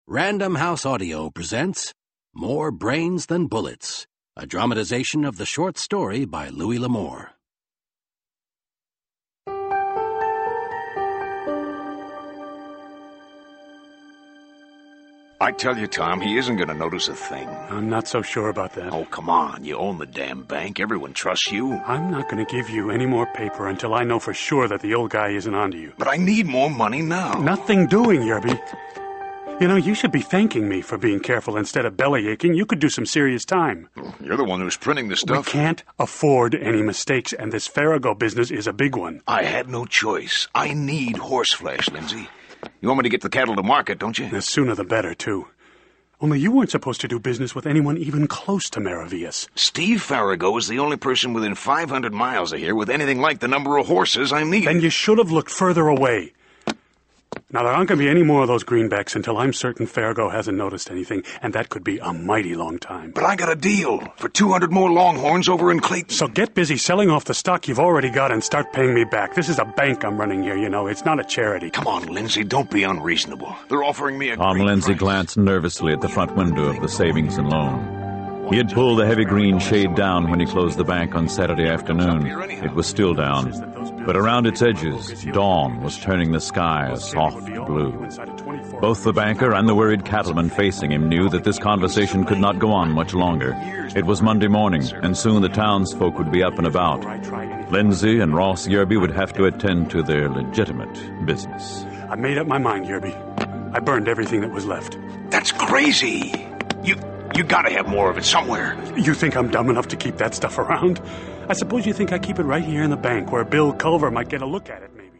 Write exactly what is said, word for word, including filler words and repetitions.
Random House Audio presents More Brains Than Bullets, a dramatization of the short story by Louis L'Amour. I tell you, Tom, he isn't going to notice a thing. I'm not so sure about that. Oh, come on. You own the damn bank. Everyone trusts you. I'm not going to give you any more paper until I know for sure that the old guy isn't onto you. But I need more money now. Nothing doing, Yerby. You know, you should be thanking me for being careful instead of belly aching. You could do some serious time. You're the one who's printing the stuff. We can't afford any mistakes, and this Farrago business is a big one. I had no choice. I need horseflesh, Lindsay. You want me to get the cattle to market, don't you? The sooner the better, too. Only you weren't supposed to do business with anyone even close to Maravillas. Steve Farrago is the only person within five hundred miles of here with anything like the number of horses I need. Then you should have looked further away. Now, there aren't going to be any more of those greenbacks until I'm certain Farrago hasn't noticed anything, and that could be a mighty long time. But I got a deal for two hundred more Longhorns over in Clayton. So get busy selling off the stock you've already got and start paying me back. This is a bank I'm running here, you know. It's not a charity. Come on, Lindsay, don't be unreasonable. They're offering me a Tom great Lindsay price. glanced nervously at the front window of the savings and loan. He had pulled the heavy green shade down when he closed the bank on Saturday afternoon. It was still down, but around its edges, dawn was turning the sky a soft blue. Both the banker and the worried cattleman facing him knew that this conversation could not go on much longer. It was Monday morning, and soon the townsfolk would be up and about. Lindsay and Ross Yerby would have to attend to their legitimate business. I made up my mind, Yerby. I burned everything that was left. That's crazy. You... You gotta have more of it somewhere. You think I'm dumb enough to keep that stuff around? I suppose you think I keep it right here in the bank where Bill Culver might get a look at it, maybe.